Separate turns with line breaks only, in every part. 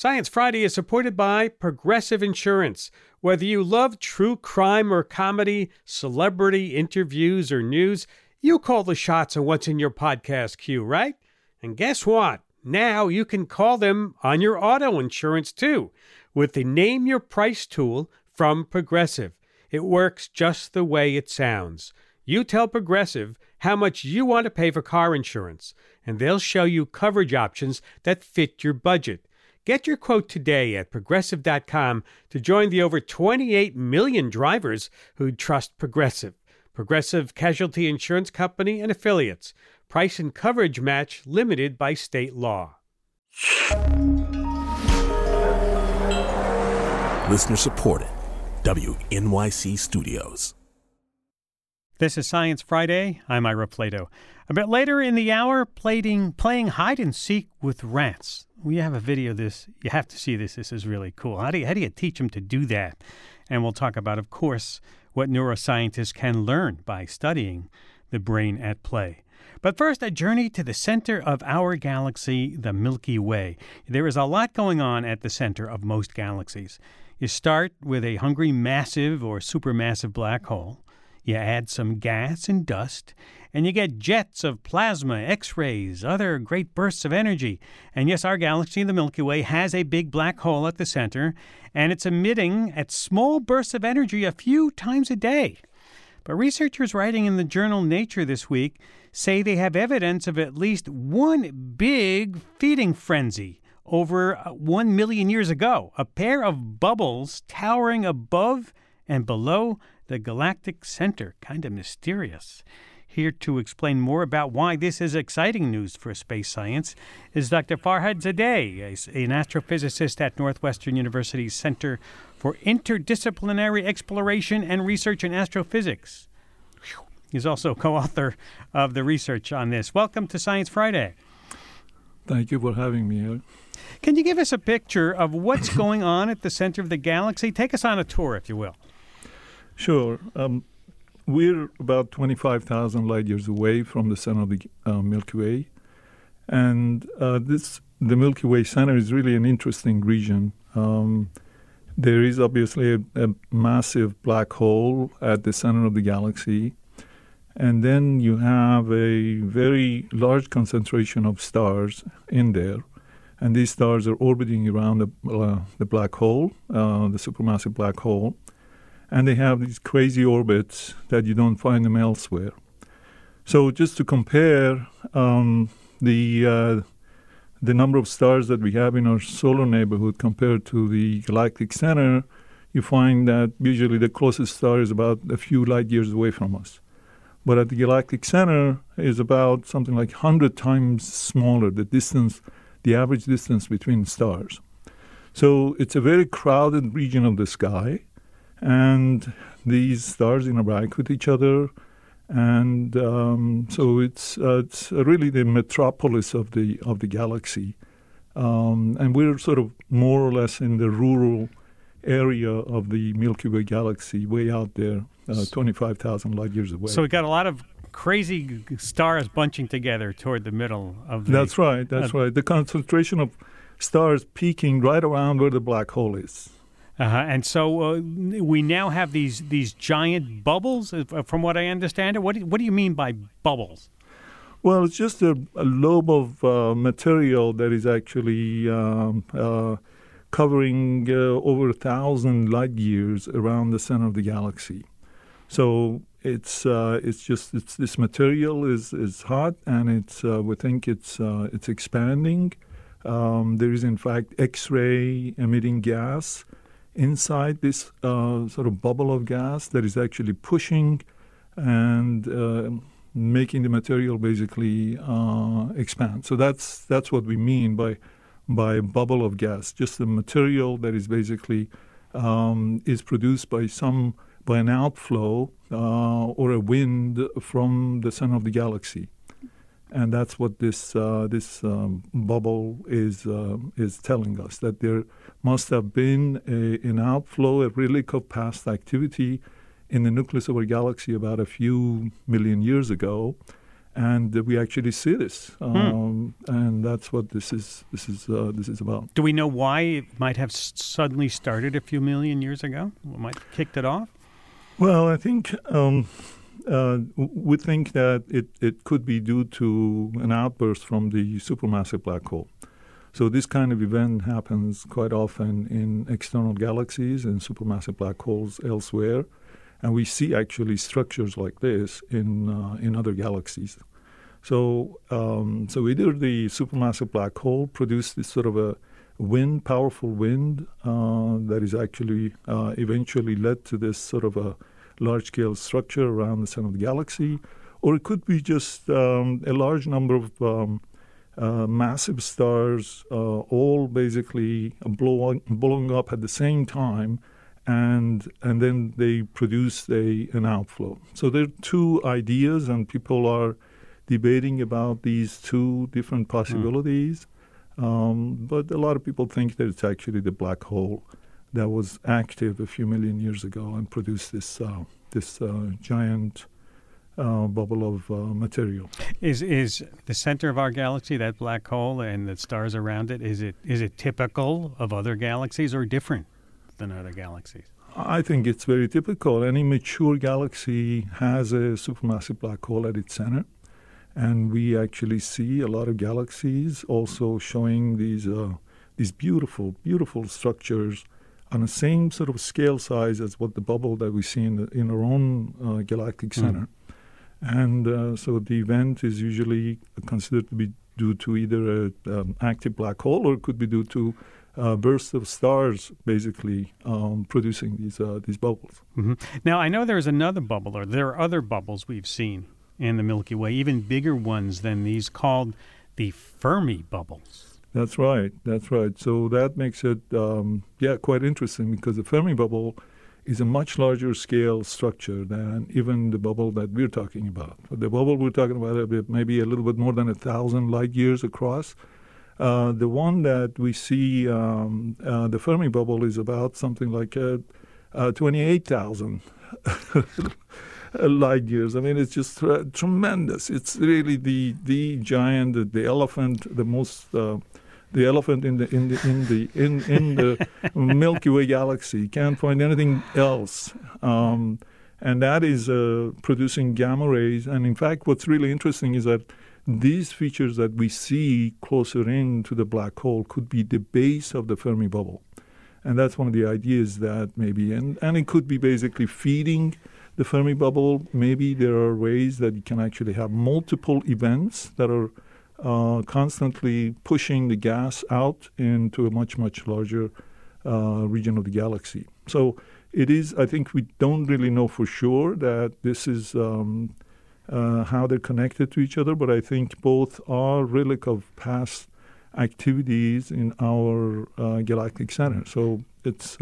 Science Friday is supported by Progressive Insurance. Whether you love true crime or comedy, celebrity interviews or news, you call the shots on what's in your podcast queue, right? And guess what? Now you can call them on your auto insurance too with the Name Your Price tool from Progressive. It works just the way it sounds. You tell Progressive how much you want to pay for car insurance, and they'll show you coverage options that fit your budget. Get your quote today at Progressive.com to join the over 28 million drivers who trust Progressive. Progressive Casualty Insurance Company and Affiliates. Price and coverage match limited by state law.
Listener supported. WNYC Studios.
This is Science Friday. I'm Ira Plato. A bit later in the hour, playing hide and seek with rats. We have a video of this. You have to see this. This is really cool. How do you teach them to do that? And we'll talk about, of course, what neuroscientists can learn by studying the brain at play. But first, a journey to the center of our galaxy, the Milky Way. There is a lot going on at the center of most galaxies. You start with a hungry massive or supermassive black hole. You add some gas and dust, and you get jets of plasma, X-rays, other great bursts of energy. And yes, our galaxy, the Milky Way, has a big black hole at the center, and it's emitting at small bursts of energy a few times a day. But researchers writing in the journal Nature this week say they have evidence of at least one big feeding frenzy over 1 million years ago, a pair of bubbles towering above and below the galactic center. Kind of mysterious. Here to explain more about why this is exciting news for space science is Dr. Farhad Zadeh, an astrophysicist at Northwestern University's Center for Interdisciplinary Exploration and Research in Astrophysics. He's also co-author of the research on this. Welcome to Science Friday.
Thank you for having me.
Can you give us a picture of what's going on at the center of the galaxy? Take us on a tour, if you will.
Sure. We're about 25,000 light years away from the center of the Milky Way. And the Milky Way center is really an interesting region. There is obviously a massive black hole at the center of the galaxy. And then you have a very large concentration of stars in there. And these stars are orbiting around the black hole, the supermassive black hole. And they have these crazy orbits that you don't find them elsewhere. So just to compare the number of stars that we have in our solar neighborhood compared to the galactic center, you find that usually the closest star is about a few light years away from us. But at the galactic center is about something like 100 times smaller, the average distance between stars. So it's a very crowded region of the sky. And these stars interact with each other, and so it's really the metropolis of the galaxy, and we're sort of more or less in the rural area of the Milky Way galaxy, way out there, 25,000 light years away.
So we got a lot of crazy stars bunching together toward the middle of the...
That's right. The concentration of stars peaking right around where the black hole is.
And so we now have these giant bubbles, from what I understand. What do you mean by bubbles?
Well, it's just a lobe of material that is actually covering over 1,000 light years around the center of the galaxy. So it's this material is hot, and we think it's expanding. There is in fact X-ray emitting gas inside this sort of bubble of gas that is actually pushing and making the material basically expand. So that's what we mean by bubble of gas. Just the material that is basically is produced by an outflow or a wind from the center of the galaxy. And that's what this bubble is telling us, that there must have been an outflow, a relic of past activity in the nucleus of our galaxy about a few million years ago. And we actually see this, and that's what this is about.
Do we know why it might have suddenly started a few million years ago? What might have kicked it off?
Well, I think we think that it could be due to an outburst from the supermassive black hole. So this kind of event happens quite often in external galaxies and supermassive black holes elsewhere. And we see actually structures like this in other galaxies. So either the supermassive black hole produced this sort of a powerful wind that is actually eventually led to this sort of a large-scale structure around the center of the galaxy, or it could be just a large number of massive stars all basically blowing up at the same time. And then they produced an outflow. So there are two ideas, and people are debating about these two different possibilities. But a lot of people think that it's actually the black hole that was active a few million years ago and produced this giant bubble of material.
Is the center of our galaxy, that black hole, and the stars around it, is it typical of other galaxies or different than other galaxies?
I think it's very typical. Any mature galaxy has a supermassive black hole at its center. And we actually see a lot of galaxies also showing these beautiful, beautiful structures on the same sort of scale size as what the bubble that we see in our own galactic center. And so the event is usually considered to be due to either an active black hole, or it could be due to bursts of stars basically producing these bubbles.
Mm-hmm. Now, I know there's another bubble, or there are other bubbles we've seen in the Milky Way, even bigger ones than these, called the Fermi bubbles.
That's right. So that makes it, quite interesting, because the Fermi bubble is a much larger scale structure than even the bubble that we're talking about. The bubble we're talking about maybe a little bit more than 1,000 light years across. The one that we see, the Fermi bubble, is about something like 28,000 light years. I mean, it's just tremendous. It's really the giant, the elephant, the elephant in the Milky Way galaxy. Can't find anything else, and that is producing gamma rays. And in fact, what's really interesting is that these features that we see closer in to the black hole could be the base of the Fermi bubble. And that's one of the ideas that maybe, and it could be basically feeding the Fermi bubble. Maybe there are ways that you can actually have multiple events that are constantly pushing the gas out into a much, much larger region of the galaxy. So it is, I think we don't really know for sure that this is how they're connected to each other, but I think both are relic of past activities in our galactic center. So it's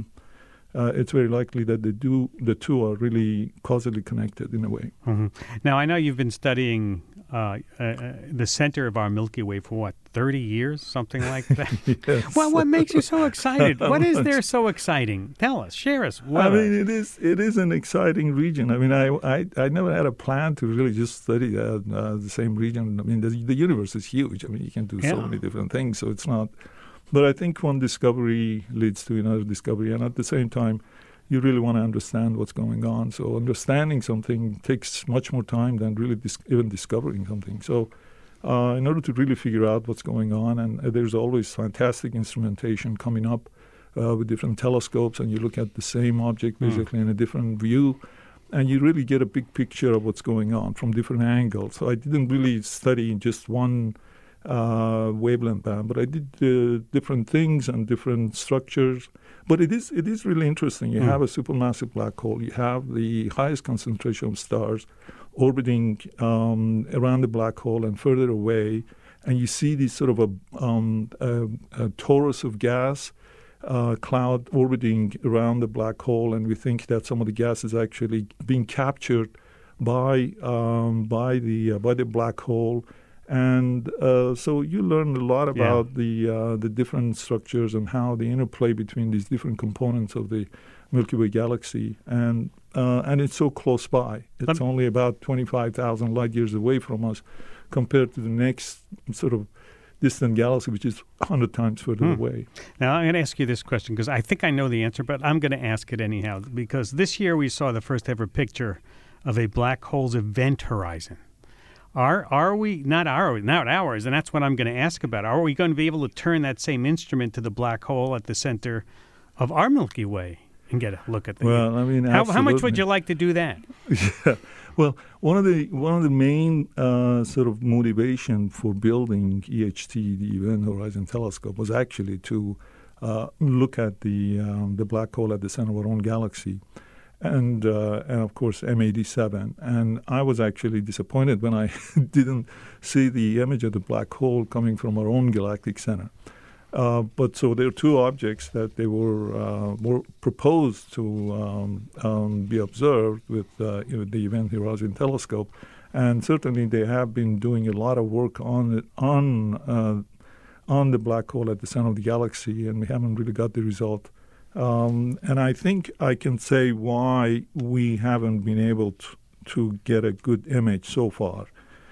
very likely that the two are really causally connected in a way.
Mm-hmm. Now, I know you've been studying the center of our Milky Way for 30 years, something like that?
Yes.
Well, what makes you so excited? What is there so exciting? Tell us, share us.
I mean, it is an exciting region. I mean, I never had a plan to really just study the same region. I mean, the universe is huge. I mean, you can do so many different things, so it's not. But I think one discovery leads to another discovery, and at the same time, you really want to understand what's going on. So understanding something takes much more time than really even discovering something. So in order to really figure out what's going on, and there's always fantastic instrumentation coming up with different telescopes, and you look at the same object basically in a different view, and you really get a big picture of what's going on from different angles. So I didn't really study just one wavelength band, but I did different things and different structures. But it is really interesting. You have a supermassive black hole. You have the highest concentration of stars orbiting around the black hole and further away, and you see this sort of a torus of gas cloud orbiting around the black hole, and we think that some of the gas is actually being captured by the black hole. And so you learn a lot about the different structures and how the interplay between these different components of the Milky Way galaxy. And and it's so close by. It's only about 25,000 light years away from us compared to the next sort of distant galaxy, which is 100 times further away.
Now, I'm going to ask you this question because I think I know the answer, but I'm going to ask it anyhow, because this year we saw the first ever picture of a black hole's event horizon. Are we, not ours, and that's what I'm going to ask about. Are we going to be able to turn that same instrument to the black hole at the center of our Milky Way and get a look at that?
Well, I mean,
how much would you like to do that?
Yeah. Well, one of the main sort of motivation for building EHT, the Event Horizon Telescope, was actually to look at the black hole at the center of our own galaxy, and of course M87. And I was actually disappointed when I didn't see the image of the black hole coming from our own galactic center. But so there are two objects that they were proposed to be observed with the Event Horizon Telescope, and certainly they have been doing a lot of work on the black hole at the center of the galaxy, and we haven't really got the result. And I think I can say why we haven't been able to get a good image so far.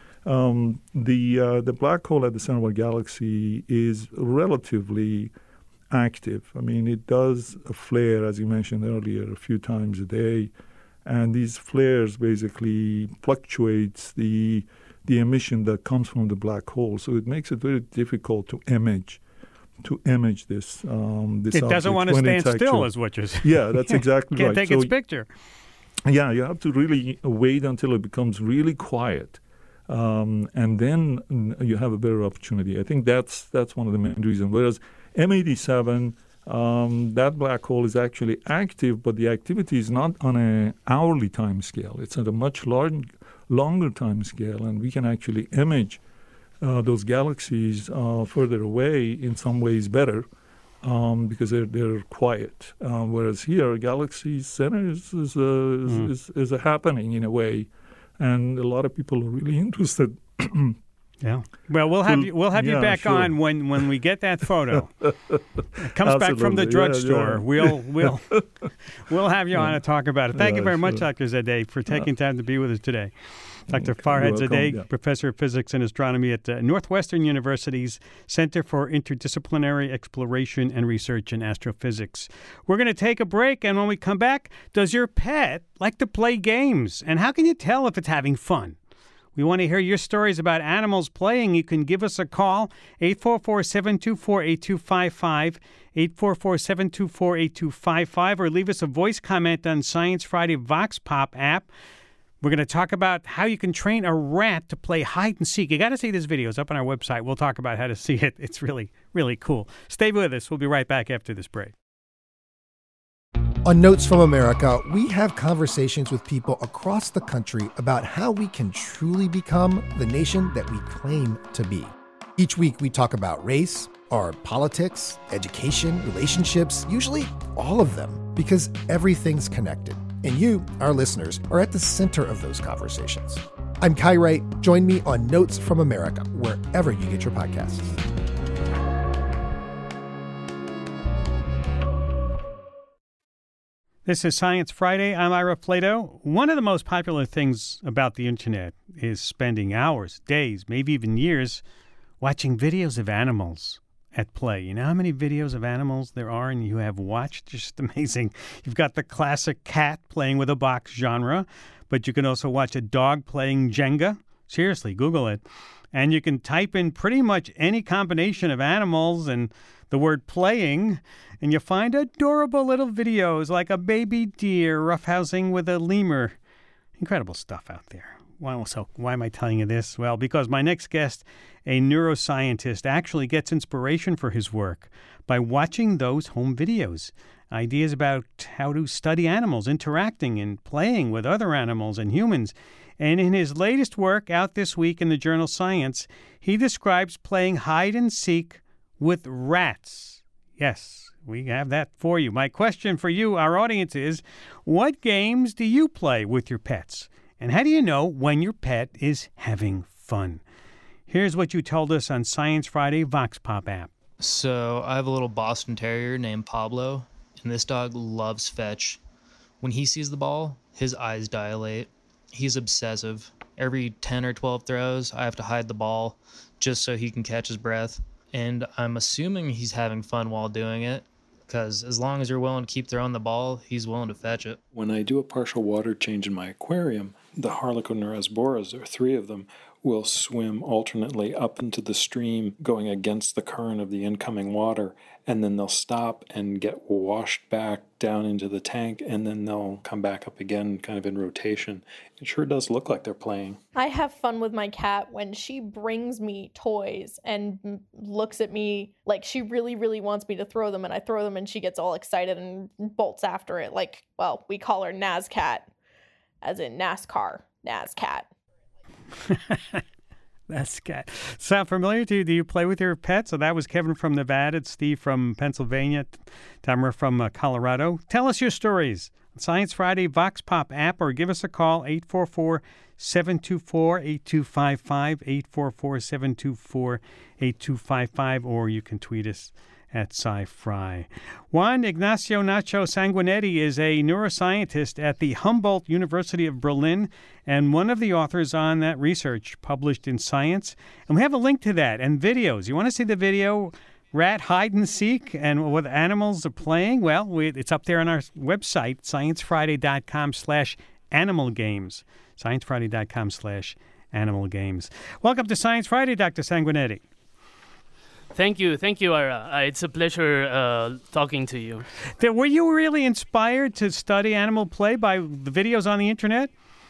The black hole at the center of our galaxy is relatively active. I mean, it does a flare, as you mentioned earlier, a few times a day, and these flares basically fluctuates the emission that comes from the black hole. So it makes it very difficult to image this. It
doesn't want to stand still, is what you're saying.
Yeah, that's exactly right.
Can't take its picture.
Yeah, you have to really wait until it becomes really quiet. And then you have a better opportunity. I think that's one of the main reasons. Whereas M87, that black hole is actually active, but the activity is not on an hourly time scale. It's at a much longer time scale, and we can actually image those galaxies further away in some ways better because they're quiet. Whereas here, galaxy center is a happening in a way. And a lot of people are really interested.
Yeah. Well, we'll have you back on when we get that photo. It comes back from the drugstore. Yeah. We'll have you on to talk about it. Thank you very much, Dr. Zadeh, for taking time to be with us today. Dr. Farhad Zadeh, Professor of Physics and Astronomy at Northwestern University's Center for Interdisciplinary Exploration and Research in Astrophysics. We're going to take a break, and when we come back, does your pet like to play games? And how can you tell if it's having fun? We want to hear your stories about animals playing. You can give us a call, 844-724-8255, 844-724-8255, or leave us a voice comment on Science Friday Vox Pop app. We're going to talk about how you can train a rat to play hide and seek. You got to see this video. It's up on our website. We'll talk about how to see it. It's really, really cool. Stay with us. We'll be right back after this break.
On Notes from America, we have conversations with people across the country about how we can truly become the nation that we claim to be. Each week, we talk about race, our politics, education, relationships, usually all of them, because everything's connected. And you, our listeners, are at the center of those conversations. I'm Kai Wright. Join me on Notes from America, wherever you get your podcasts.
This is Science Friday. I'm Ira Flato. One of the most popular things about the internet is spending hours, days, maybe even years watching videos of animals at play. You know how many videos of animals there are and you have watched? Just amazing. You've got the classic cat playing with a box genre, but you can also watch a dog playing Jenga. Seriously, Google it. And you can type in pretty much any combination of animals and the word playing, and you find adorable little videos like a baby deer roughhousing with a lemur. Incredible stuff out there. So why am I telling you this? Well, because my next guest, a neuroscientist, actually gets inspiration for his work by watching those home videos. Ideas about how to study animals interacting and playing with other animals and humans. And in his latest work out this week in the journal Science, he describes playing hide and seek with rats. Yes, we have that for you. My question for you, our audience, is what games do you play with your pets? And how do you know when your pet is having fun? Here's what you told us on Science Friday Vox Pop app.
So I have a little Boston Terrier named Pablo, and this dog loves fetch. When he sees the ball, his eyes dilate. He's obsessive. Every 10 or 12 throws, I have to hide the ball just so he can catch his breath. And I'm assuming he's having fun while doing it, because as long as you're willing to keep throwing the ball, he's willing to fetch it.
When I do a partial water change in my aquarium, the Harlequinurasboras, there are 3 of them, will swim alternately up into the stream going against the current of the incoming water, and then they'll stop and get washed back down into the tank, and then they'll come back up again kind of in rotation. It sure does look like they're playing.
I have fun with my cat when she brings me toys and looks at me like she really, really wants me to throw them, and I throw them and she gets all excited and bolts after it. Like, well, we call her NASCAT, as in NASCAR, NASCAT.
That's cat. Sound familiar to you? Do you play with your pets? So that was Kevin from Nevada, it's Steve from Pennsylvania, Tamara from Colorado. Tell us your stories. Science Friday Vox Pop app, or give us a call, 844-724-8255, 844-724-8255, or you can tweet us at SciFri. Juan Ignacio Nacho Sanguinetti is a neuroscientist at the Humboldt University of Berlin and one of the authors on that research published in Science. And we have a link to that and videos. You want to see the video, Rat Hide and Seek, and what animals are playing? Well, it's up there on our website, sciencefriday.com/animal games. sciencefriday.com/animal games. Welcome to Science Friday, Dr. Sanguinetti.
Thank you, Ira. It's a pleasure talking to you.
Were you really inspired to study animal play by the videos on the internet?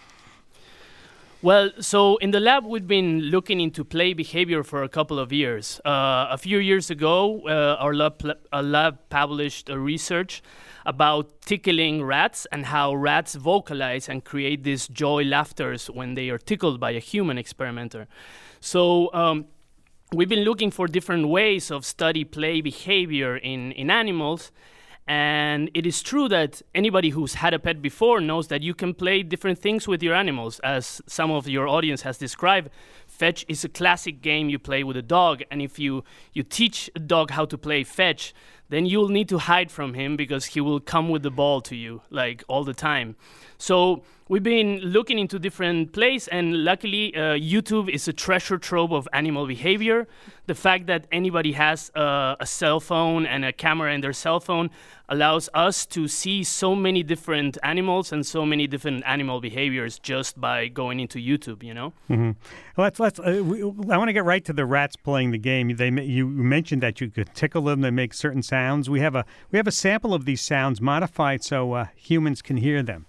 Well, so in the lab, we've been looking into play behavior for a couple of years. A few years ago, our lab published a research about tickling rats and how rats vocalize and create these joy laughters when they are tickled by a human experimenter. So we've been looking for different ways of study play behavior in animals. And it is true that anybody who's had a pet before knows that you can play different things with your animals. As some of your audience has described, fetch is a classic game you play with a dog. And if you teach a dog how to play fetch, then you'll need to hide from him because he will come with the ball to you, like, all the time. So we've been looking into different plays, and luckily YouTube is a treasure trove of animal behavior. The fact that anybody has a cell phone and a camera in their cell phone allows us to see so many different animals and so many different animal behaviors just by going into YouTube, you know?
Mm-hmm. Well, I want to get right to the rats playing the game. You mentioned that you could tickle them, they make certain sounds. We have a sample of these sounds modified so humans can hear them.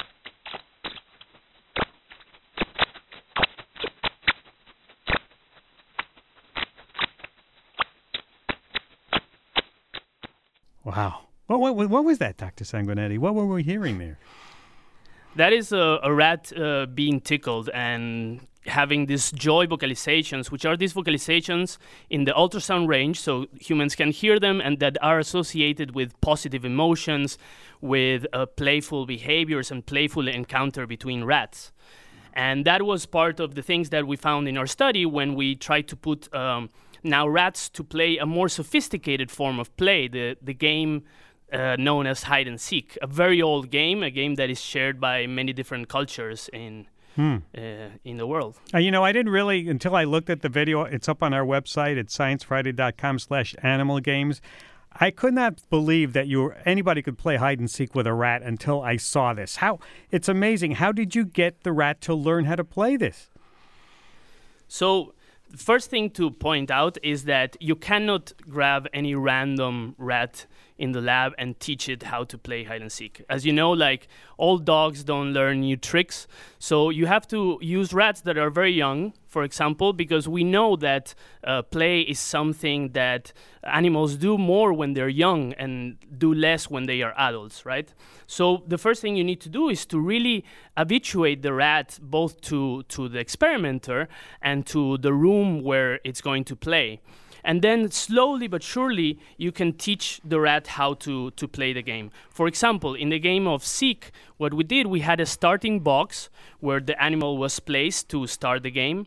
Wow. What was that, Dr. Sanguinetti? What were we hearing there?
That is a rat being tickled and having these joy vocalizations, which are these vocalizations in the ultrasound range, so humans can hear them, and that are associated with positive emotions, with playful behaviors and playful encounter between rats. And that was part of the things that we found in our study when we tried to put now rats to play a more sophisticated form of play, the game known as hide and seek, a very old game, a game that is shared by many different cultures in the world.
I didn't really, until I looked at the video, it's up on our website at sciencefriday.com/animal games. I could not believe that anybody could play hide and seek with a rat until I saw this. It's amazing. How did you get the rat to learn how to play this?
So the first thing to point out is that you cannot grab any random rat in the lab and teach it how to play hide and seek. As you know, like, all dogs don't learn new tricks. So you have to use rats that are very young, for example, because we know that play is something that animals do more when they're young and do less when they are adults, right? So the first thing you need to do is to really habituate the rat both to the experimenter and to the room where it's going to play. And then slowly but surely, you can teach the rat how to play the game. For example, in the game of Seek, what we did, we had a starting box where the animal was placed to start the game.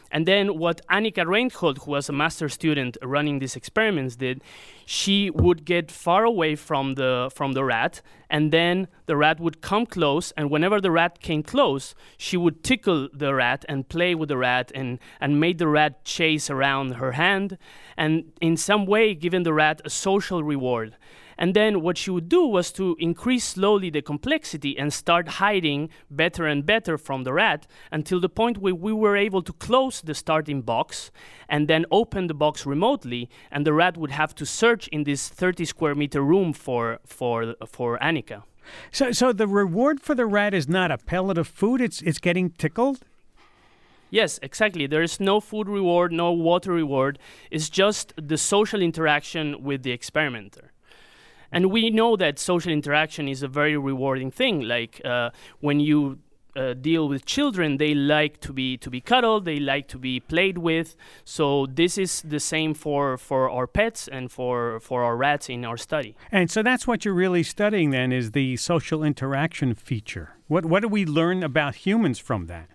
And then what Annika Reinhold, who was a master student running these experiments, did, she would get far away from the rat, and then the rat would come close, and whenever the rat came close, she would tickle the rat and play with the rat and made the rat chase around her hand, and in some way given the rat a social reward. And then what she would do was to increase slowly the complexity and start hiding better and better from the rat until the point where we were able to close the starting box and then open the box remotely, and the rat would have to search in this 30 square meter room for Annika.
So the reward for the rat is not a pellet of food, it's getting tickled?
Yes, exactly. There is no food reward, no water reward. It's just the social interaction with the experimenter. And we know that social interaction is a very rewarding thing. Like when you deal with children, they like to be cuddled, they like to be played with. So this is the same for our pets and for our rats in our study.
And so that's what you're really studying then, is the social interaction feature. What do we learn about humans from that?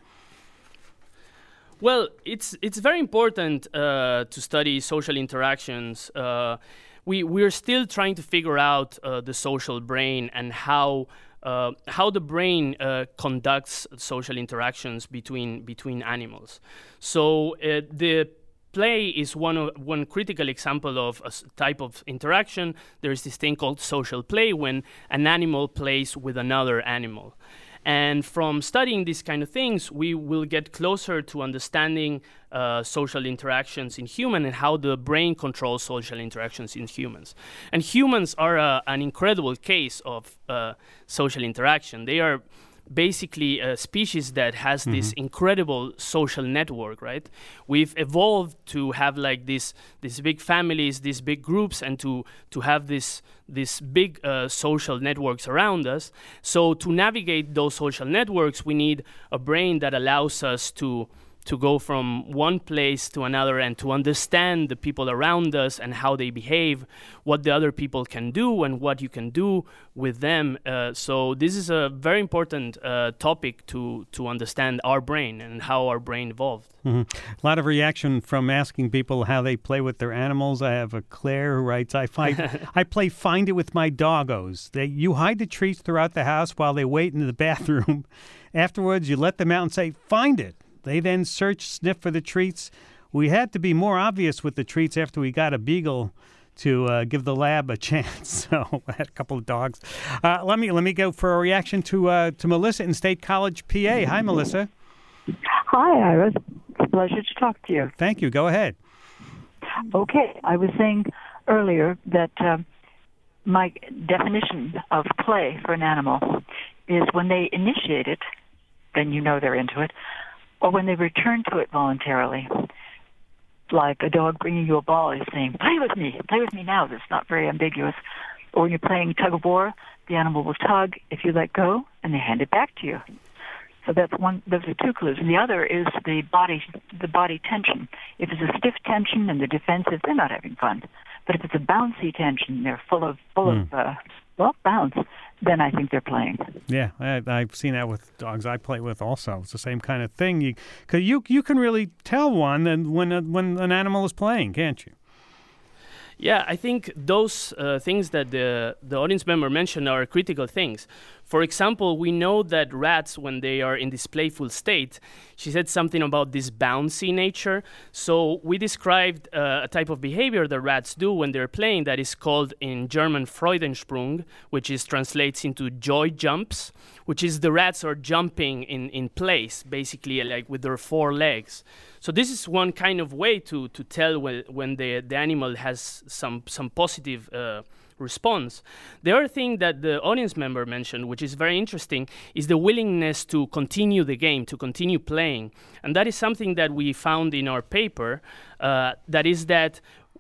Well, it's very important to study social interactions. We're still trying to figure out the social brain and how the brain conducts social interactions between animals. So the play is one critical example of a type of interaction. There's this thing called social play, when an animal plays with another animal. And from studying these kind of things, we will get closer to understanding social interactions in humans and how the brain controls social interactions in humans. And humans are an incredible case of social interaction. They are basically a species that has this incredible social network, right? We've evolved to have like these big families, these big groups, and to have this big social networks around us. So to navigate those social networks, we need a brain that allows us to go from one place to another and to understand the people around us and how they behave, what the other people can do and what you can do with them. So this is a very important topic to understand our brain and how our brain evolved.
Mm-hmm. A lot of reaction from asking people how they play with their animals. I have a Claire who writes, I play Find It with my doggos. You hide the treats throughout the house while they wait in the bathroom. Afterwards, you let them out and say, find it. They then search, sniff for the treats. We had to be more obvious with the treats after we got a beagle to give the lab a chance. So I had a couple of dogs. Let me go for a reaction to Melissa in State College, PA. Hi, Melissa.
Hi, Iris. It's a pleasure to talk to you.
Thank you. Go ahead.
Okay. I was saying earlier that my definition of play for an animal is when they initiate it, then you know they're into it, or when they return to it voluntarily. Like a dog bringing you a ball is saying, play with me now. That's not very ambiguous. Or when you're playing tug of war, the animal will tug if you let go, and they hand it back to you. So that's one. Those are two clues. And the other is the body tension. If it's a stiff tension and they're defensive, they're not having fun. But if it's a bouncy tension, they're full of bounce, then I think they're playing.
Yeah, I've seen that with dogs I play with also. It's the same kind of thing. Because you can really tell when an animal is playing, can't you?
Yeah, I think those things that the audience member mentioned are critical things. For example, we know that rats, when they are in this playful state, she said something about this bouncy nature. So we described a type of behavior that rats do when they're playing that is called in German Freudensprung, which translates into joy jumps, which is the rats are jumping in place, basically like with their four legs. So this is one kind of way to tell when the animal has some positive response. The other thing that the audience member mentioned, which is very interesting, is the willingness to continue the game, to continue playing. And that is something that we found in our paper, that is that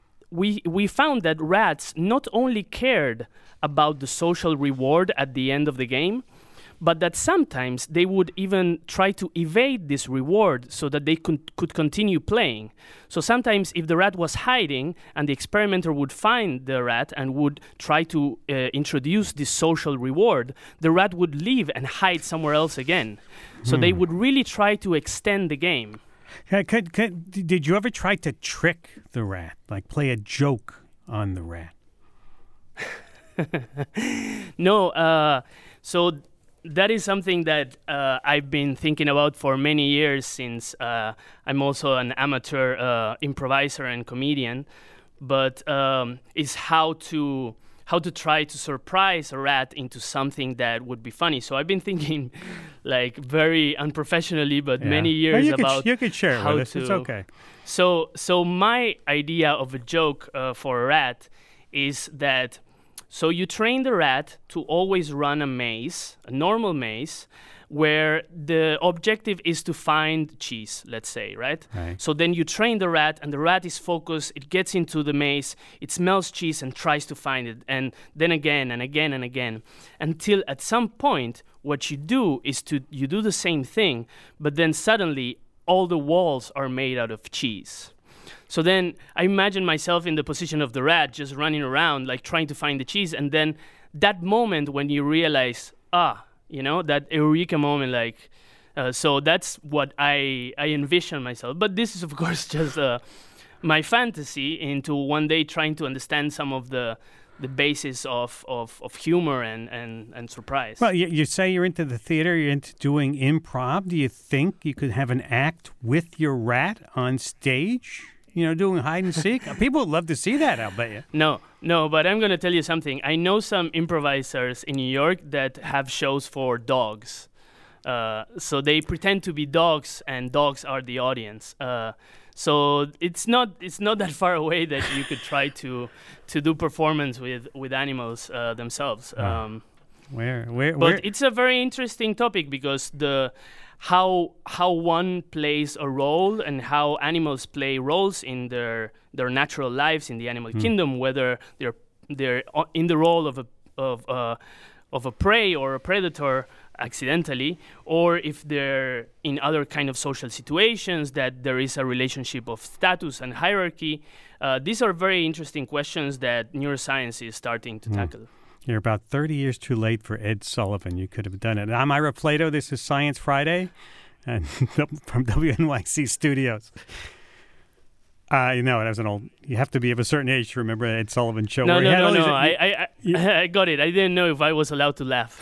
we found that rats not only cared about the social reward at the end of the game, but that sometimes they would even try to evade this reward so that they could continue playing. So sometimes if the rat was hiding and the experimenter would find the rat and would try to introduce this social reward, the rat would leave and hide somewhere else again. So they would really try to extend the game.
Did you ever try to trick the rat, like play a joke on the rat?
No. So that is something that I've been thinking about for many years, since I'm also an amateur improviser and comedian. But is how to try to surprise a rat into something that would be funny. So I've been thinking, like, very unprofessionally, but many years about
you could share it
how
with us.
to.
It's okay.
So my idea of a joke for a rat is that, so you train the rat to always run a maze, a normal maze, where the objective is to find cheese, let's say, right? So then you train the rat, and the rat is focused, it gets into the maze, it smells cheese and tries to find it, and then again and again and again, until at some point what you do is you do the same thing, but then suddenly all the walls are made out of cheese. So then I imagine myself in the position of the rat, just running around, like trying to find the cheese, and then that moment when you realize, that eureka moment, like, so that's what I envision myself. But this is, of course, just my fantasy into one day trying to understand some of the basis of humor and surprise.
Well, you say you're into the theater, you're into doing improv. Do you think you could have an act with your rat on stage? Doing hide and seek? People would love to see that, I'll bet you.
No, but I'm going to tell you something. I know some improvisers in New York that have shows for dogs. So they pretend to be dogs, and dogs are the audience. So it's not that far away that you could try to do performance with animals themselves. But it's a very interesting topic, because how one plays a role and how animals play roles in their natural lives in the animal kingdom, whether they're in the role of a prey or a predator accidentally, or if they're in other kind of social situations that there is a relationship of status and hierarchy. These are very interesting questions that neuroscience is starting to tackle.
You're about 30 years too late for Ed Sullivan. You could have done it. I'm Ira Plato. This is Science Friday, and from WNYC Studios. That was an old. You have to be of a certain age to remember Ed Sullivan show.
No. I got it. I didn't know if I was allowed to laugh.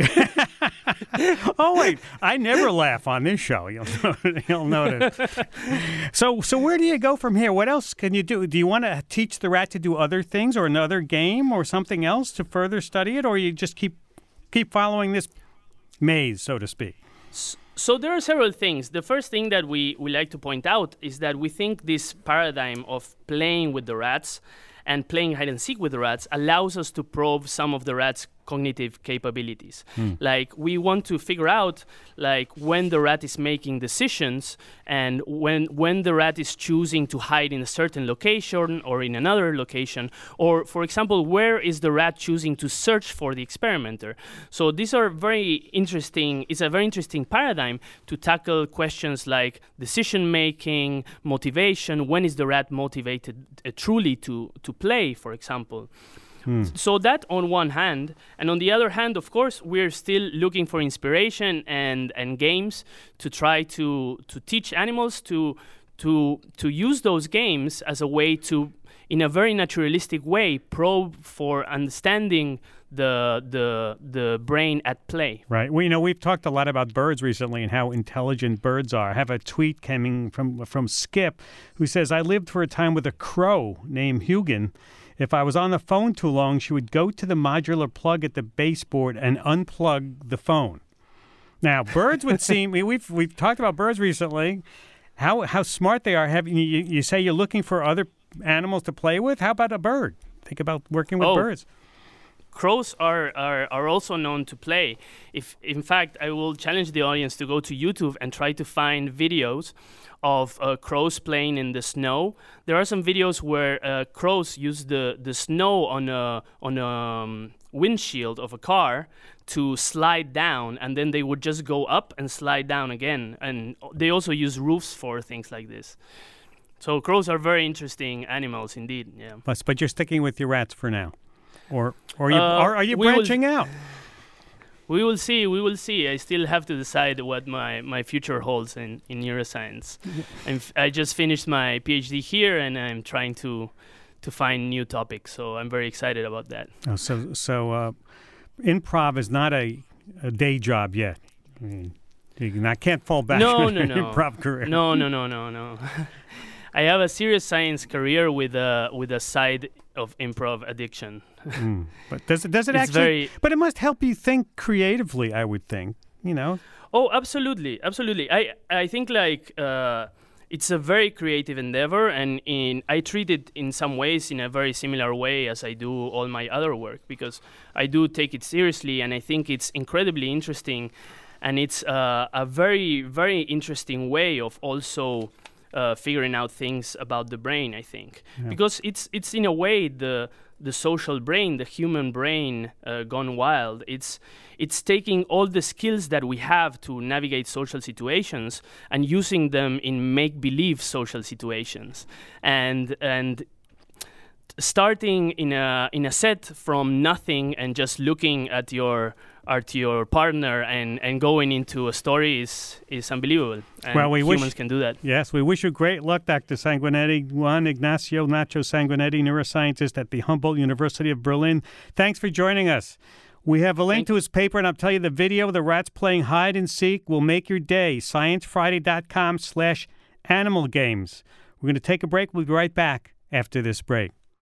Oh wait, I never laugh on this show. You'll notice. So where do you go from here? What else can you do? Do you want to teach the rat to do other things, or another game, or something else to further study it, or you just keep following this maze, so to speak?
So there are several things. The first thing that we like to point out is that we think this paradigm of playing with the rats and playing hide and seek with the rats allows us to probe some of the rats' cognitive capabilities. Like, we want to figure out, like, when the rat is making decisions and when the rat is choosing to hide in a certain location or in another location, or, for example, where is the rat choosing to search for the experimenter. So these are very interesting. It's a very interesting paradigm to tackle questions like decision making, motivation. When is the rat motivated truly to play, for example? So that on one hand, and on the other hand, of course, we're still looking for inspiration and games to try to teach animals to use those games as a way to, in a very naturalistic way, probe for understanding the brain at play.
Right. Well, we've talked a lot about birds recently and how intelligent birds are. I have a tweet coming from Skip, who says, "I lived for a time with a crow named Hugin. If I was on the phone too long, she would go to the modular plug at the baseboard and unplug the phone." Now, birds would seem. We've talked about birds recently. How smart they are. You say you're looking for other animals to play with? How about a bird? Think about working with birds.
Crows are also known to play. In fact, I will challenge the audience to go to YouTube and try to find videos of crows playing in the snow. There are some videos where crows use the snow on a windshield of a car to slide down, and then they would just go up and slide down again. And they also use roofs for things like this. So crows are very interesting animals indeed. Yeah.
But you're sticking with your rats for now, or are you branching out?
We will see. We will see. I still have to decide what my future holds in neuroscience. I just finished my PhD here, and I'm trying to find new topics. So I'm very excited about that.
Oh, so improv is not a day job yet. I mean, you can't fall back on your improv career.
No. I have a serious science career with a side of improv addiction.
But does it actually? But it must help you think creatively, I would think.
Oh, absolutely. I think it's a very creative endeavor, and I treat it in some ways in a very similar way as I do all my other work, because I do take it seriously, and I think it's incredibly interesting, and it's a very, very interesting way of also figuring out things about the brain, I think. Yeah. Because it's in a way the social brain, the human brain gone wild. It's taking all the skills that we have to navigate social situations and using them in make-believe social situations. And starting in a set from nothing and just looking at your partner and going into a story is unbelievable. And humans can do that.
Yes, we wish you great luck, Dr. Sanguinetti. Juan Ignacio Nacho Sanguinetti, neuroscientist at the Humboldt University of Berlin. Thanks for joining us. We have a link to his paper, and I'll tell you the video, The Rats Playing Hide and Seek, will make your day. ScienceFriday.com/animal games. We're going to take a break. We'll be right back after this break.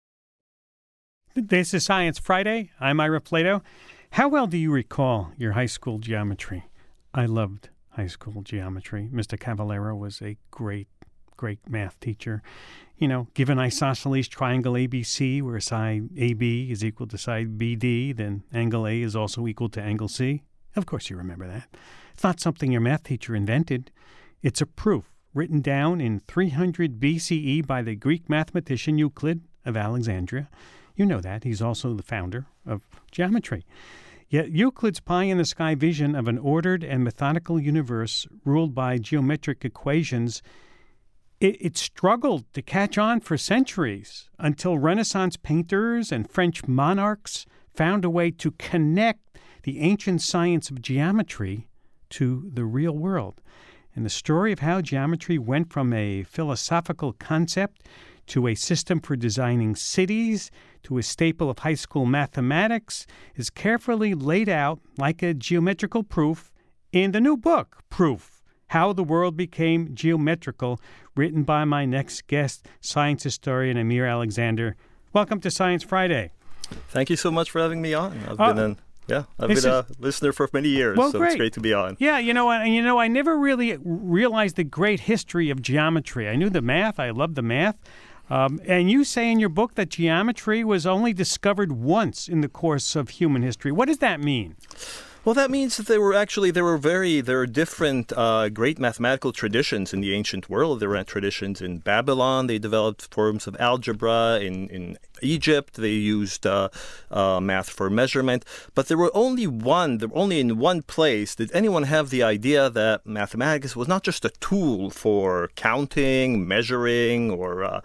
This is Science Friday. I'm Ira Plato. How well do you recall your high school geometry? I loved high school geometry. Mr. Cavallero was a great math teacher. Given isosceles triangle ABC, where side AB is equal to side BD, then angle A is also equal to angle C. Of course you remember that. It's not something your math teacher invented. It's a proof written down in 300 BCE by the Greek mathematician Euclid of Alexandria. You know that. He's also the founder of geometry. Yet Euclid's pie-in-the-sky vision of an ordered and methodical universe ruled by geometric equations, it struggled to catch on for centuries until Renaissance painters and French monarchs found a way to connect the ancient science of geometry to the real world. And the story of how geometry went from a philosophical concept to a system for designing cities, to a staple of high school mathematics, is carefully laid out like a geometrical proof in the new book, Proof: How the World Became Geometrical, written by my next guest, science historian Amir Alexander. Welcome to Science Friday.
Thank you so much for having me on. I've been a listener for many years, so
great.
It's great to be on.
Yeah, I never really realized the great history of geometry. I knew the math. I loved the math. And you say in your book that geometry was only discovered once in the course of human history. What does that mean?
Well, that means that there are different great mathematical traditions in the ancient world. There were traditions in Babylon. They developed forms of algebra. In Egypt, they used math for measurement. But there were only in one place did anyone have the idea that mathematics was not just a tool for counting, measuring, or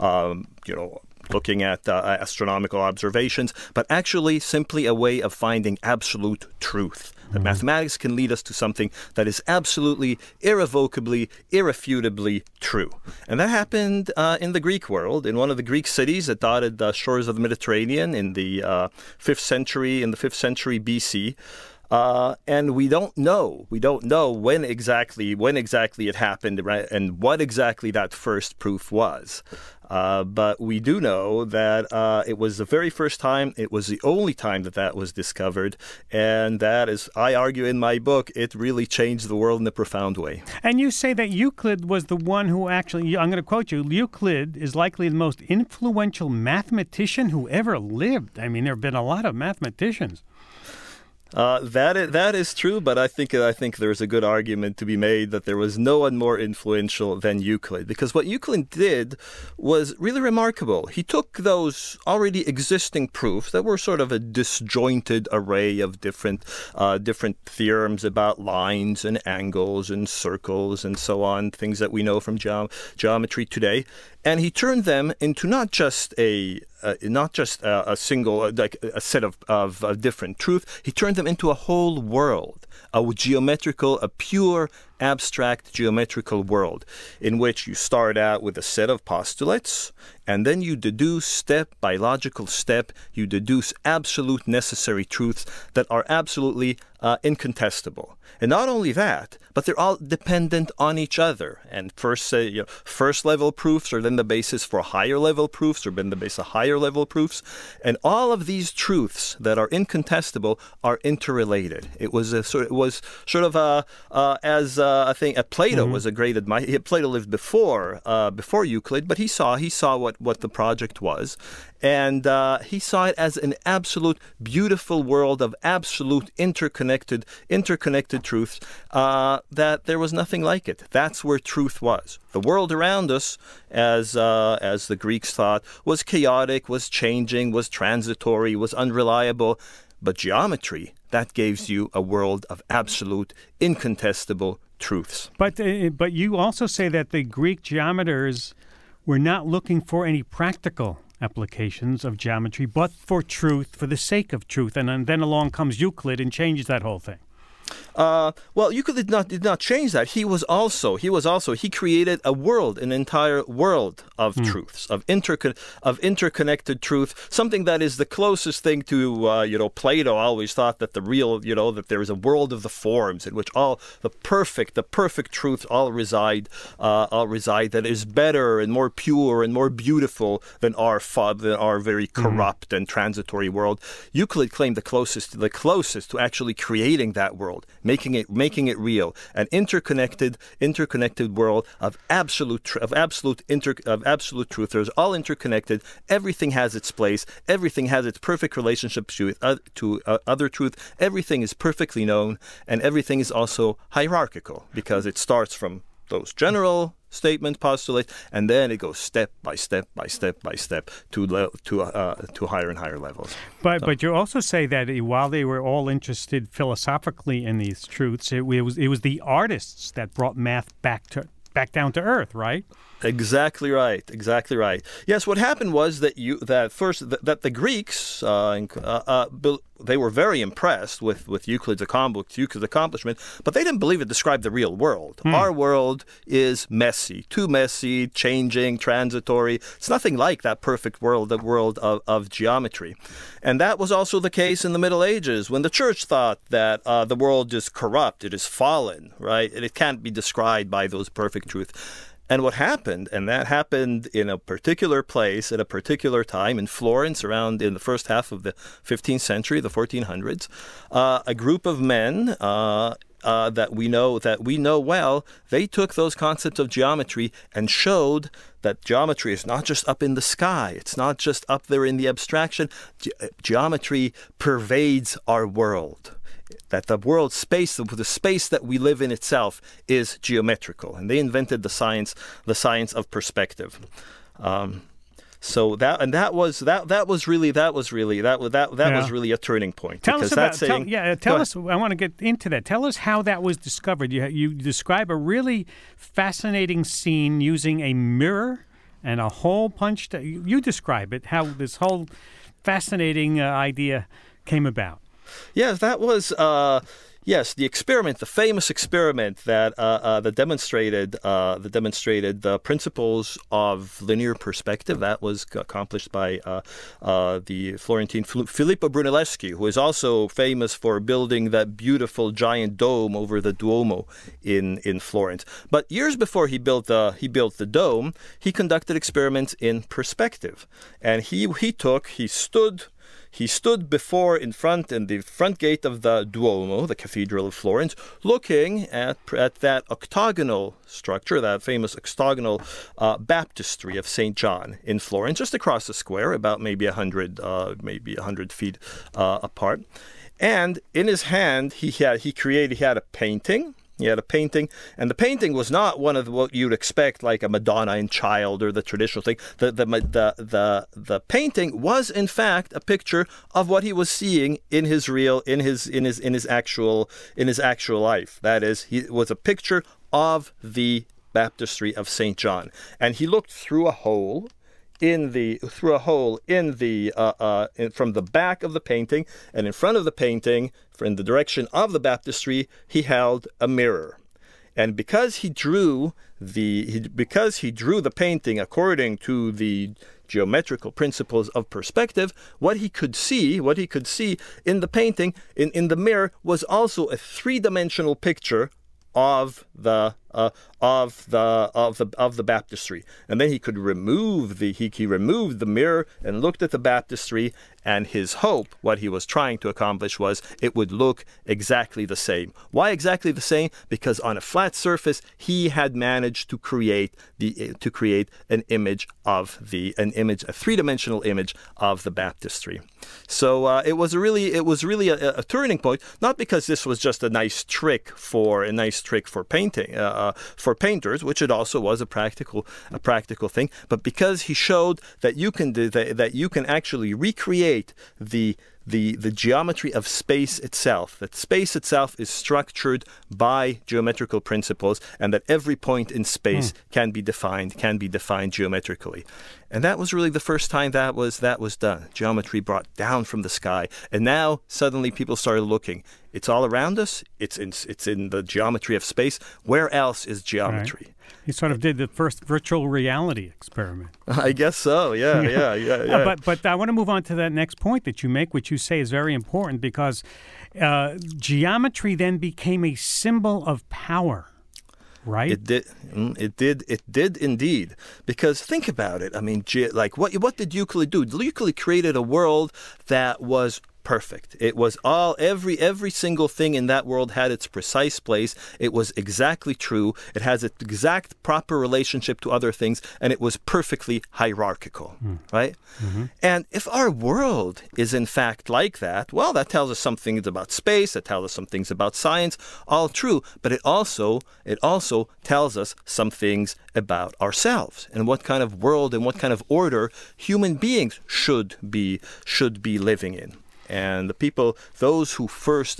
looking at astronomical observations, but actually simply a way of finding absolute truth. That mathematics can lead us to something that is absolutely, irrevocably, irrefutably true. And that happened in the Greek world, in one of the Greek cities that dotted the shores of the Mediterranean in the 5th century BC. And we don't know when exactly it happened, right, and what exactly that first proof was. But we do know that it was the very first time, it was the only time that was discovered, and that, as I argue in my book, it really changed the world in a profound way.
And you say that Euclid was the one who actually, I'm going to quote you, Euclid is likely the most influential mathematician who ever lived. I mean, there have been a lot of mathematicians.
That is true, but I think there's a good argument to be made that there was no one more influential than Euclid, because what Euclid did was really remarkable. He took those already existing proofs that were sort of a disjointed array of different theorems about lines and angles and circles and so on, things that we know from geometry today, and he turned them into not just a single, like a set of different truth. He turned them him into a whole world, a pure abstract geometrical world, in which you start out with a set of postulates, and then you deduce step by logical step, you deduce absolute necessary truths that are absolutely incontestable. And not only that, but they're all dependent on each other. And first level proofs are then the basis for higher level proofs, or then the basis of higher level proofs. And all of these truths that are incontestable are interrelated. It was I think Plato was a great admirer. Plato lived before Euclid, but he saw what the project was, and he saw it as an absolute beautiful world of absolute interconnected truths, that there was nothing like it. That's where truth was. The world around us, as the Greeks thought, was chaotic, was changing, was transitory, was unreliable. But geometry, that gives you a world of absolute, incontestable truths.
But you also say that the Greek geometers were not looking for any practical applications of geometry, but for truth, for the sake of truth. And then along comes Euclid and changes that whole thing.
Well, Euclid did not change that. He created a world, an entire world of truths, of interconnected truth. Something that is the closest thing to Plato always thought that that there is a world of the forms in which all the perfect truths all reside. That is better and more pure and more beautiful than our very corrupt and transitory world. Euclid claimed the closest to actually creating that world, making it real, an interconnected world of absolute truth. There's all interconnected. Everything has its place. Everything has its perfect relationship to other truth. Everything is perfectly known, and everything is also hierarchical because it starts from those general statement, postulate, and then it goes step by step to higher and higher levels.
But you also say that while they were all interested philosophically in these truths, it was the artists that brought math back down to earth, right?
Exactly right. Yes, what happened was that the Greeks they were very impressed with Euclid's accomplishment, but they didn't believe it described the real world. Our world is messy, too messy, changing, transitory. It's nothing like that perfect world, the world of geometry. And that was also the case in the Middle Ages, when the church thought that the world is corrupt, it is fallen, right? And it can't be described by those perfect truths. And what happened, and that happened in a particular place at a particular time in Florence, around in the first half of the 15th century, the 1400s, a group of men that we know well, they took those concepts of geometry and showed that geometry is not just up in the sky. It's not just up there in the abstraction. Geometry pervades our world. That the world space, the space that we live in itself, is geometrical, and they invented the science of perspective. So that was really a turning point.
Tell us I want to get into that. Tell us how that was discovered. You describe a really fascinating scene using a mirror and a hole punched. You describe it, how this whole fascinating idea came about.
Yes, that was the experiment, the famous experiment that demonstrated the principles of linear perspective. That was accomplished by the Florentine Filippo Brunelleschi, who is also famous for building that beautiful giant dome over the Duomo in Florence. But years before he built the dome, he conducted experiments in perspective, and he stood in the front gate of the Duomo, the Cathedral of Florence, looking at that octagonal structure, that famous octagonal baptistry of St. John in Florence, just across the square, about maybe 100 feet apart. And in his hand, he had a painting. He had a painting, and the painting was not one of what you'd expect, like a Madonna and Child or the traditional thing. The painting was in fact a picture of what he was seeing in his actual life. That is, it was a picture of the baptistry of St. John, and he looked through a hole from the back of the painting, and in front of the painting, in the direction of the baptistry, he held a mirror. And because he drew the painting according to the geometrical principles of perspective, what he could see in the painting, in the mirror, was also a three-dimensional picture of the baptistry. And then he could remove he removed the mirror and looked at the baptistry, and his hope, what he was trying to accomplish, was it would look exactly the same. Why exactly the same? Because on a flat surface he had managed to create a three-dimensional image of the baptistry. So it was really a turning point, not because this was just a nice trick for painting, for painters, which it also was a practical thing, but because he showed that you can actually recreate the geometry of space itself, that space itself is structured by geometrical principles, and that every point in space can be defined geometrically. And that was really the first time that was done. Geometry brought down from the sky, and now suddenly people started looking. It's all around us. It's in the geometry of space. Where else is geometry?
Right. He sort of did the first virtual reality experiment.
I guess so. Yeah.
But I want to move on to that next point that you make, which you say is very important, because geometry then became a symbol of power. Right?
It did indeed. Because think about it. I mean, what did Euclid do? Euclid created a world that was perfect. It was every single thing in that world had its precise place. It was exactly true. It has its exact proper relationship to other things, and it was perfectly hierarchical, right? Mm-hmm. And if our world is in fact like that, well, that tells us some things about space, that tells us some things about science, all true, but it also tells us some things about ourselves and what kind of world and what kind of order human beings should be living in. And the people, those who first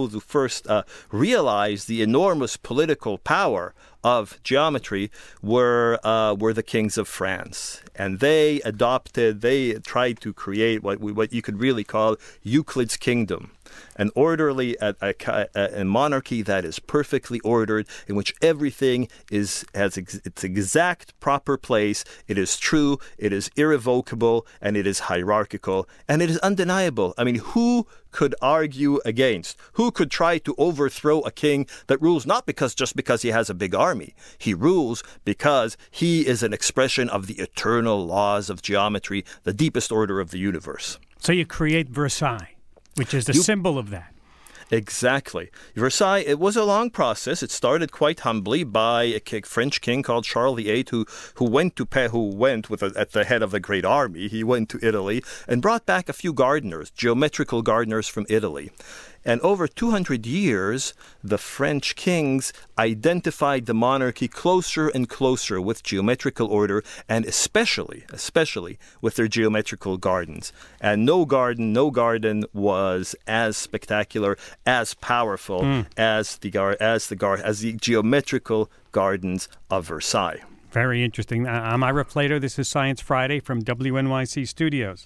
realized the enormous political power of geometry were the kings of France, and they tried to create what you could really call Euclid's kingdom. An orderly, a monarchy that is perfectly ordered, in which everything has its exact proper place. It is true, it is irrevocable, and it is hierarchical, and it is undeniable. I mean, who could argue against? Who could try to overthrow a king that rules not just because he has a big army? He rules because he is an expression of the eternal laws of geometry, the deepest order of the universe.
So you create Versailles, which is the symbol of that.
Exactly. Versailles, it was a long process. It started quite humbly by a French king called Charles VIII, who went at the head of a great army. He went to Italy and brought back a few gardeners, geometrical gardeners from Italy. And over 200 years, the French kings identified the monarchy closer and closer with geometrical order, and especially with their geometrical gardens. And no garden was as spectacular, as powerful as the geometrical gardens of Versailles.
Very interesting. I'm Ira Flato. This is Science Friday from WNYC Studios.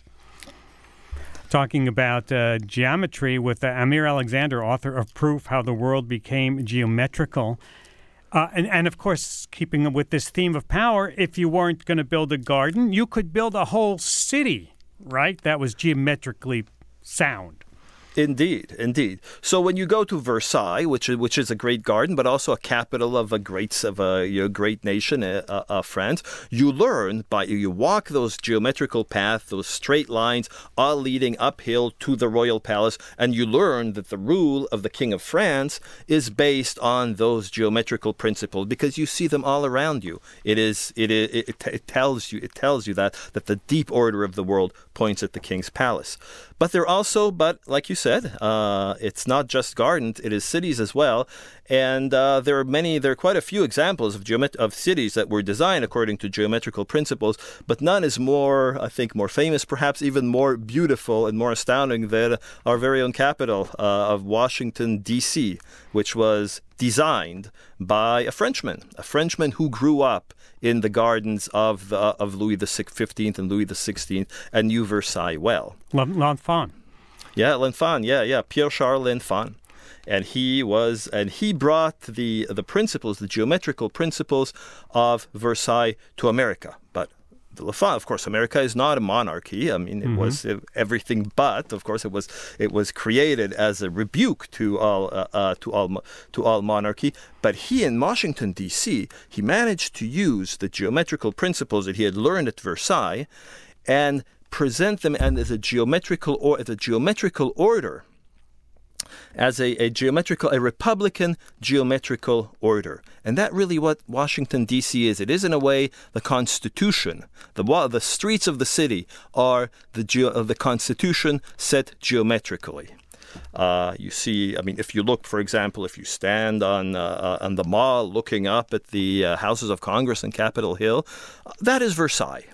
Talking about geometry with Amir Alexander, author of Proof: How the World Became Geometrical. And of course, keeping with this theme of power, if you weren't going to build a garden, you could build a whole city, right? That was geometrically sound.
Indeed. So when you go to Versailles, which is a great garden, but also a capital of a great nation, France, you walk those geometrical paths, those straight lines, all leading uphill to the royal palace, and you learn that the rule of the King of France is based on those geometrical principles because you see them all around you. It tells you that the deep order of the world points at the king's palace. But like you said, it's not just gardens; it is cities as well. And there are quite a few examples of cities that were designed according to geometrical principles, but none is more famous, perhaps even more beautiful and more astounding than our very own capital of Washington, D.C., which was designed by a Frenchman who grew up in the gardens of Louis XV and Louis XVI and knew Versailles well.
L'Enfant.
Yeah, L'Enfant. Yeah, Pierre-Charles L'Enfant. And he brought the principles, the geometrical principles of Versailles to America. But L'Enfant, of course, America is not a monarchy. I mean, it was everything but. Of course, it was created as a rebuke to all monarchy. But he, in Washington, D.C., he managed to use the geometrical principles that he had learned at Versailles and present them as a geometrical order. As a Republican geometrical order. And that really what Washington, D.C. is. It is, in a way, the Constitution. The streets of the city are the Constitution set geometrically. You see, I mean, if you look, for example, if you stand on the Mall looking up at the Houses of Congress and Capitol Hill, that is Versailles.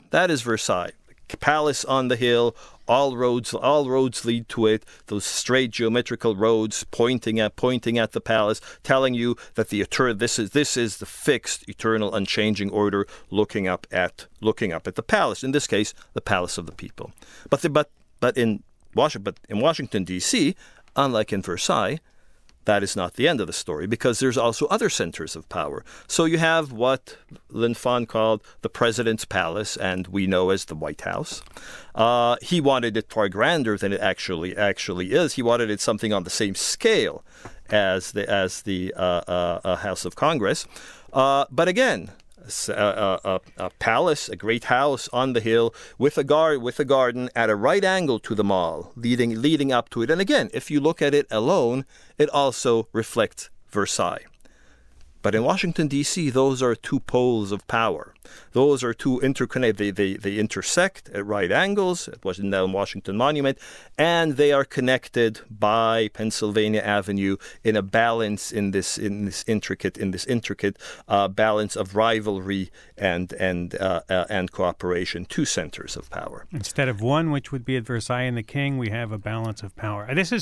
Palace on the hill, all roads lead to it. Those straight geometrical roads pointing at the palace, telling you that this is the fixed, eternal, unchanging order. Looking up at the palace. In this case, the palace of the people. But in Washington D.C., unlike in Versailles, that is not the end of the story, because there's also other centers of power. So you have what L'Enfant called the President's Palace, and we know as the White House. He wanted it far grander than it actually is. He wanted it something on the same scale as the House of Congress. But again, a palace, a great house on the hill with a garden at a right angle to the mall, leading up to it. And again, if you look at it alone, it also reflects Versailles. But in Washington, D.C., those are two poles of power. Those are two interconnected. They intersect at right angles. It was in the Washington Monument. And they are connected by Pennsylvania Avenue in a balance in this intricate balance of rivalry and cooperation. Two centers of power.
Instead of one, which would be at Versailles and the King, we have a balance of power. This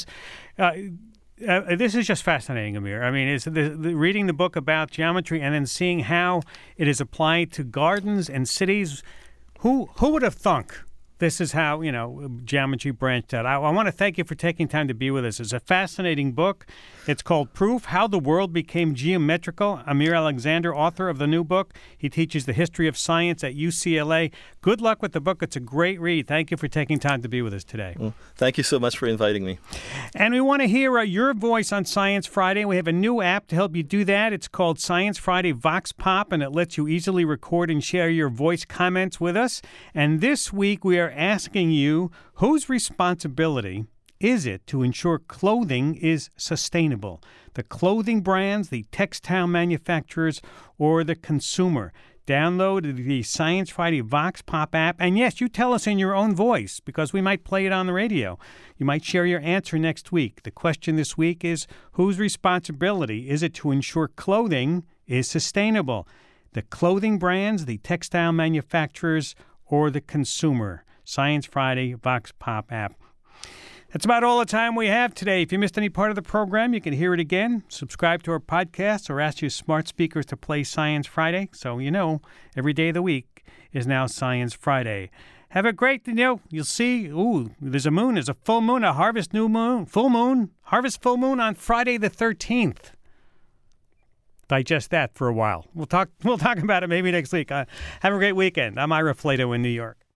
is just fascinating, Amir. I mean, it's reading the book about geometry and then seeing how it is applied to gardens and cities. Who would have thunk this is how, geometry branched out? I want to thank you for taking time to be with us. It's a fascinating book. It's called Proof, How the World Became Geometrical. Amir Alexander, author of the new book. He teaches the history of science at UCLA. Good luck with the book. It's a great read. Thank you for taking time to be with us today.
Well, thank you so much for inviting me.
And we want to hear your voice on Science Friday. We have a new app to help you do that. It's called Science Friday Vox Pop, and it lets you easily record and share your voice comments with us. And this week we are asking you, whose responsibility is it to ensure clothing is sustainable? The clothing brands, the textile manufacturers, or the consumer? Download the Science Friday Vox Pop app. And yes, you tell us in your own voice, because we might play it on the radio. You might share your answer next week. The question this week is, whose responsibility is it to ensure clothing is sustainable? The clothing brands, the textile manufacturers, or the consumer? Science Friday Vox Pop app. That's about all the time we have today. If you missed any part of the program, you can hear it again. Subscribe to our podcast or ask your smart speakers to play Science Friday. So every day of the week is now Science Friday. Have a great, you'll see, there's a moon, there's a full moon, a harvest full moon on Friday the 13th. Digest that for a while. We'll talk about it maybe next week. Have a great weekend. I'm Ira Flato in New York.